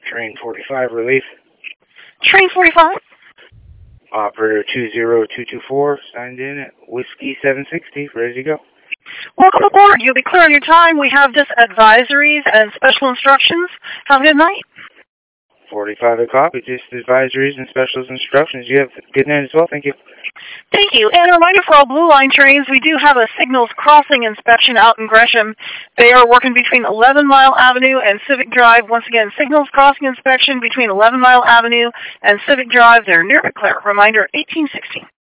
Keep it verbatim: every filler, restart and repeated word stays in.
Train forty-five, relief. Train forty-five. Operator two zero two two four, signed in at Whiskey seven sixty, ready to go. Welcome aboard. You'll be clear on your time. We have just advisories and special instructions. Have a good night. forty-five a copy, just advisories and special instructions. You have a good night as well, thank you. Thank you. And a reminder for all Blue Line trains, we do have a signals crossing inspection out in Gresham. They are working between eleven Mile Avenue and Civic Drive. Once again, signals crossing inspection between eleven Mile Avenue and Civic Drive. They're near Eclair. Reminder, eighteen sixty.